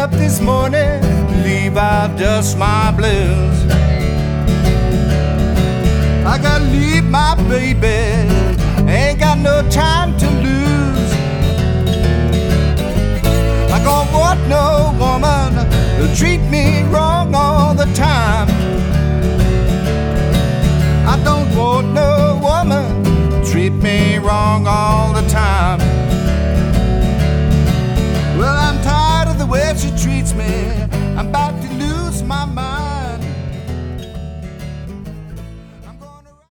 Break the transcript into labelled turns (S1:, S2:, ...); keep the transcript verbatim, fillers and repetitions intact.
S1: up this morning, leave out just my blues. I gotta leave my baby, ain't got no time to lose. I don't want no woman to treat me wrong all the time. I don't want no woman to treat me wrong all the time. Well, I'm tired of the way she treats me.